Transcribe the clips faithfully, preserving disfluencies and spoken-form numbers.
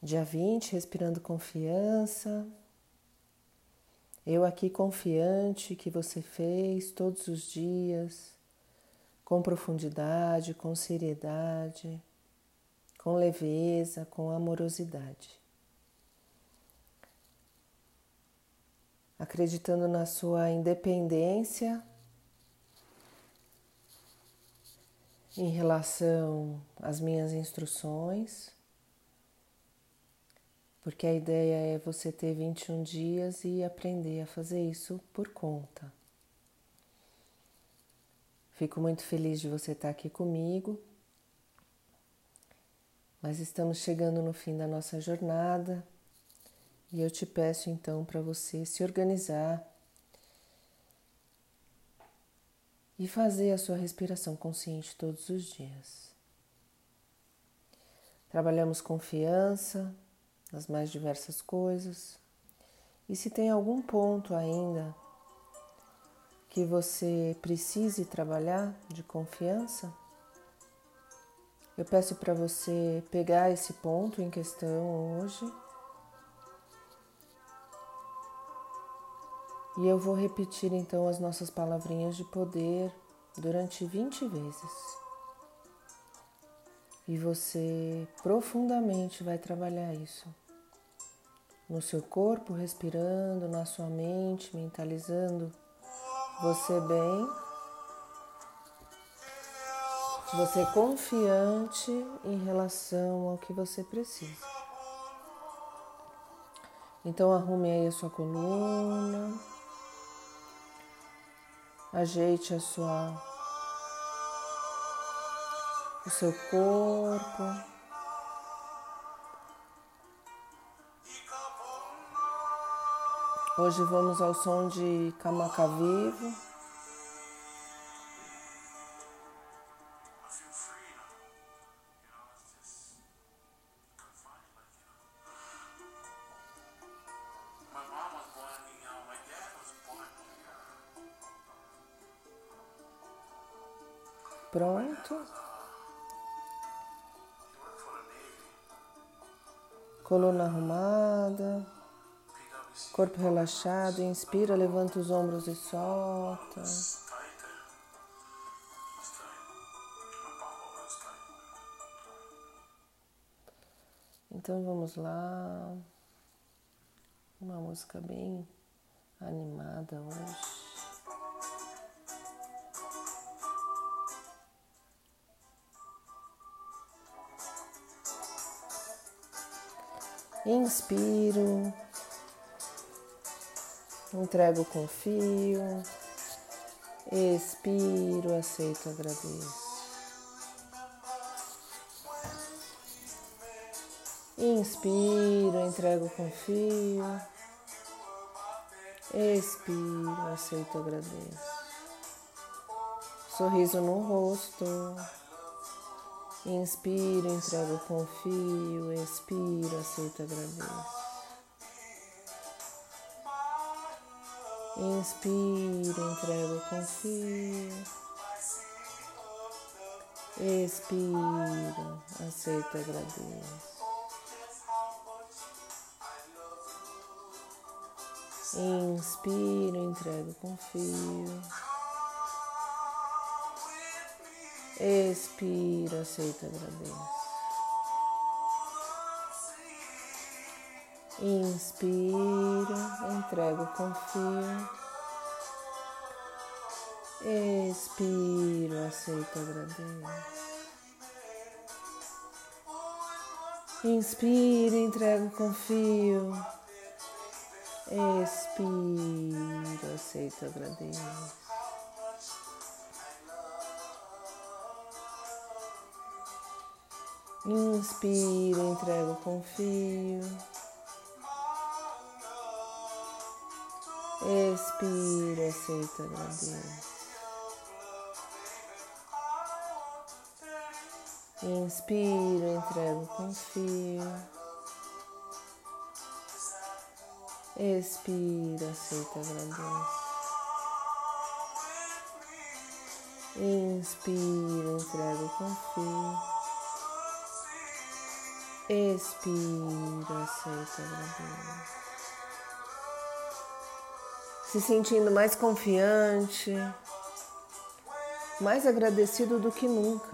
Dia vinte, respirando confiança. Eu aqui confiante que você fez todos os dias, com profundidade, com seriedade, com leveza, com amorosidade. Acreditando na sua independência em relação às minhas instruções, porque a ideia é você ter vinte e um dias e aprender a fazer isso por conta. Fico muito feliz de você estar aqui comigo, mas estamos chegando no fim da nossa jornada e eu te peço então para você se organizar e fazer a sua respiração consciente todos os dias. Trabalhamos confiança nas mais diversas coisas. E se tem algum ponto ainda que você precise trabalhar de confiança, eu peço para você pegar esse ponto em questão hoje e eu vou repetir então as nossas palavrinhas de poder durante vinte vezes. E você profundamente vai trabalhar isso. No seu corpo, respirando, na sua mente, mentalizando você bem, você confiante em relação ao que você precisa. Então arrume aí a sua coluna, ajeite a sua, o seu corpo. Hoje vamos ao som de Camaca Vivo. Pronto. Coluna arrumada. Corpo relaxado. Inspira, levanta os ombros e solta. Então vamos lá. Uma música bem animada hoje. Inspiro, entrego, confio, expiro, aceito, agradeço. Inspiro, entrego, confio, expiro, aceito, agradeço. Sorriso no rosto. Inspiro, entrego, confio, expiro, aceito, agradeço. Inspiro, entrego, confio, expiro, aceito, agradeço. Inspiro, entrego, confio, expiro, aceito, agradeço. Inspiro, entrego, confio, expiro, aceito, agradeço. Inspiro, entrego, confio, expiro, aceito, agradeço. Inspiro, entrego, confio, expiro, aceito, agradeço. Inspiro, entrego, confio, expiro, aceito, agradeço. Inspiro, entrego, confio, Expira, aceita, agradeça. Se sentindo mais confiante, mais agradecido do que nunca.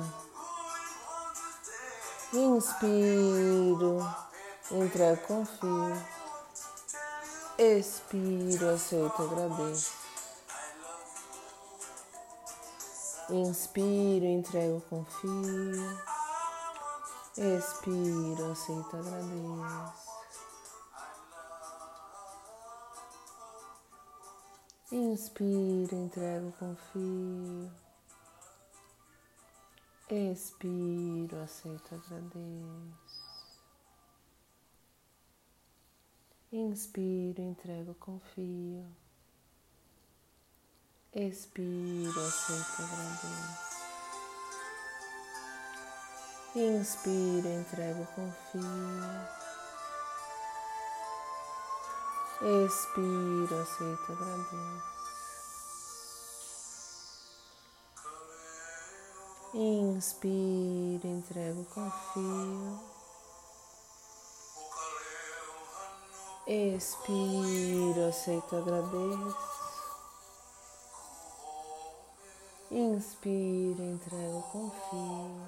Inspiro, entrego, confio. Expiro, aceito, agradeço. Inspiro, entrego, confio. Expiro, aceito, agradeço. Inspiro, entrego, confio. Expiro, aceito, agradeço. Inspiro, entrego, confio. Expiro, aceito, agradeço. Inspiro, entrego, confio. Expiro, aceito, agradeço. Inspiro, entrego, confio. Expiro, aceito, agradeço. Inspiro, entrego, confio.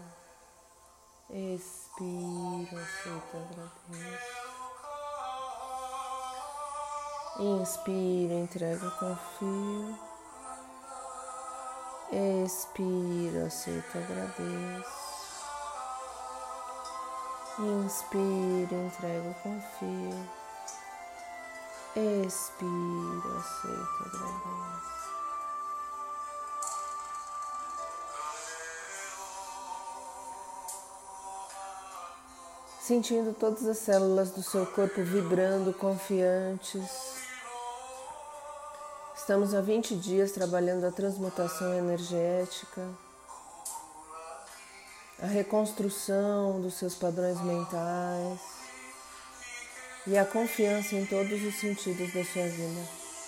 Expiro, aceito, agradeço. Inspiro, entrego, confio. Expiro, aceito, agradeço. Inspiro, entrego, confio. Expiro, aceito, agradeço. Sentindo todas as células do seu corpo vibrando, confiantes. Estamos há vinte dias trabalhando a transmutação energética, a reconstrução dos seus padrões mentais e a confiança em todos os sentidos da sua vida.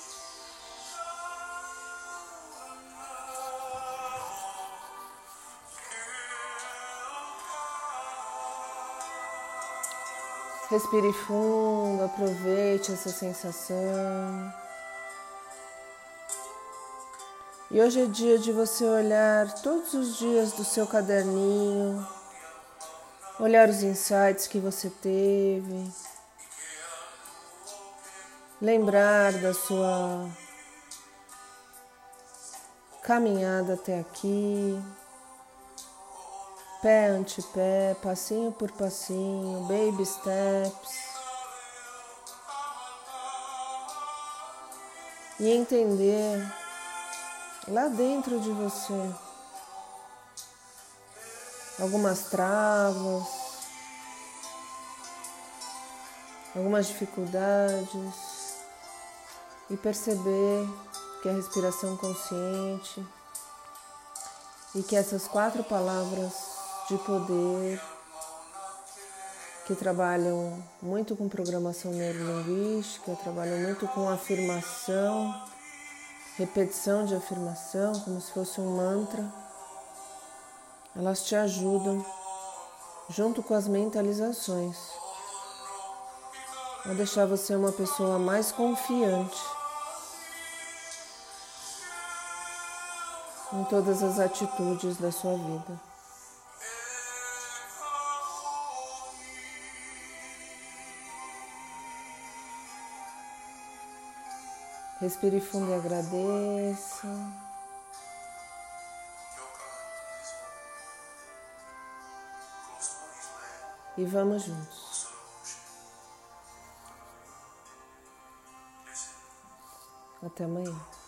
Respire fundo, aproveite essa sensação. E hoje é dia de você olhar todos os dias do seu caderninho, olhar os insights que você teve, lembrar da sua caminhada até aqui, pé ante pé, passinho por passinho, baby steps, e entender lá dentro de você algumas travas, algumas dificuldades e perceber que a respiração consciente e que essas quatro palavras de poder que trabalham muito com programação neurolinguística, trabalham muito com afirmação, repetição de afirmação, como se fosse um mantra, elas te ajudam, junto com as mentalizações, a deixar você uma pessoa mais confiante em todas as atitudes da sua vida. Respire fundo e agradeça. E vamos juntos. Até amanhã.